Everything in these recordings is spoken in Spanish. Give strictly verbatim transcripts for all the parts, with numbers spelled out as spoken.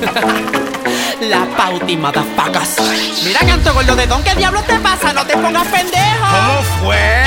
La Pauti, motherfuckers. Mira, canto gordo de don, ¿qué diablo te pasa? No te pongas pendejo. ¿Cómo fue?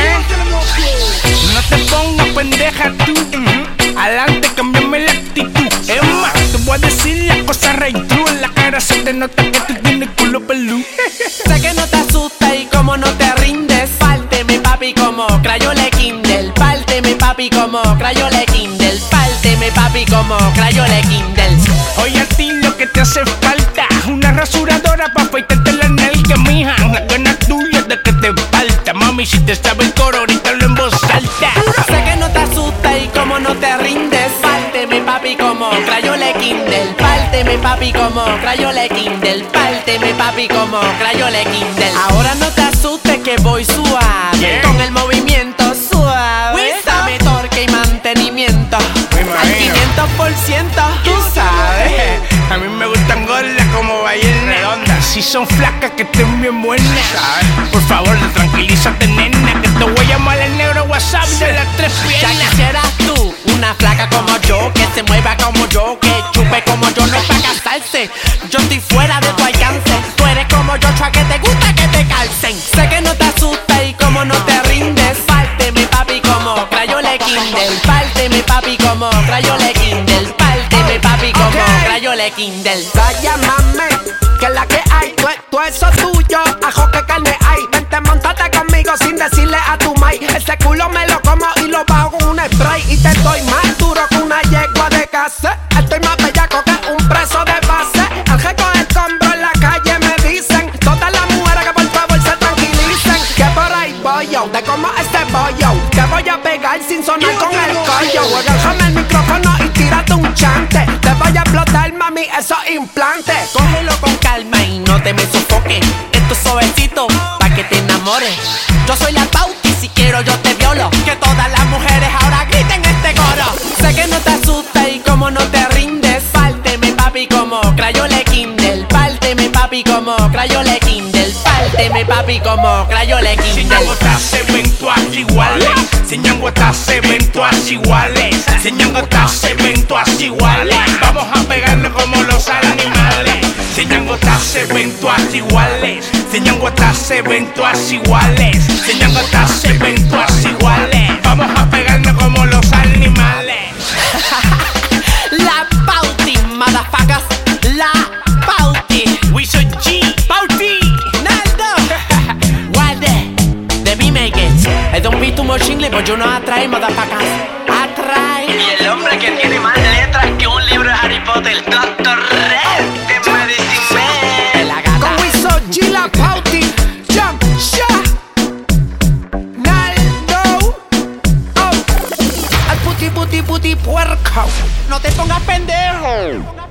No te pongas pendeja tú. uh-huh. Adelante, cámbiame la actitud. Es más, te voy a decir las cosas rey true. En la cara se te nota que tú tienes culo pelú. Sé que no te asusta y como no te rindes. Párteme, papi, como Crayola Kindle. Párteme, papi, como Crayola Kindle. Párteme, papi, como Crayola Kindle. Oye, a ti lo que te hace falta una rasuradora pa' afeitarte la nalga, mija. Una gana tuya de que te falta. Mami, si te sabe el coro, ahorita hablo en voz alta. Sé que no te asusta y como no te rindes. Párteme, papi, como Crayola Kindle. Párteme, papi, como Crayola Kindle. Párteme, papi, como Crayola Kindle. Ahora no te asustes que voy suave, yeah. Con el movimiento suave. Dame torque y mantenimiento al quinientos por ciento, tú sabes. A mí me gustan gordas como bailar redondas. Si son flacas que estén bien buenas, ¿sabes? Por favor, tranquilízate, nena, que te voy a llamar el negro WhatsApp de las tres piernas. Ya quisieras tú una flaca como yo, que se mueva como yo, que chupe como yo, no es pa' casarse. Yo estoy fuera de tu alcance. Tú eres como yo, chua, que te gusta que te calcen. Sé que no te asusta y como no te rindes. Párteme, papi, como Crayola Kindle. Párteme, papi, como Crayola Kindle. Párteme, papi, como okay. Crayola Kindle. Vaya mame, que la que hay, tú, tú eso tuyo, ajo que carne hay. Vente, montate conmigo sin decirle a tu mai. Ese culo me lo como y lo bajo con un spray. Y te doy más duro que una yegua de casa. Estoy más bellaco que un preso de base. Al jeco el combro en la calle me dicen todas las mujeres que por favor se tranquilicen. Que por ahí voy yo, te como este bollo. Te voy a pegar sin sonar con el collo. Agárrame el micrófono y tírate un chante. Te voy a explotar, mami, esos implantes. Cógelo con calma y no te me sofoques. Esto es suavecito pa' que te enamores. Yo soy la Pauti, si quiero yo te violo. Que todas las mujeres ahora griten este coro. Sé que no te asusta y como no te rindes. Párteme, papi, como Crayola Kindle. Párteme, papi, como Crayola Kindle. Párteme, papi, como Crayola Kindle. Si Ñango se ven todas iguales. Si Ñango se ven todas iguales. Si Ñango se ven todas iguales. Vamos a pegarnos como los animales. Si Ñango se ven todas iguales. Si Ñango se ven todas iguales. Si Ñango se ven todas iguales. Vamos a pegarnos como los animales. La Pauti, motherfuckers. La Pauti. We so G. Pauti. Naldo. Walde. The B make it. I don't be too much English, but you know I try, motherfuckers. I try. Y el hombre que tiene más letras que un libro de Harry Potter, Doctor Red de Medicine Man. La gata. Con Wiso G, la Pauti, Jump, Shot, Naldo, oh, al puti puti puti puerco. No te pongas pendejo.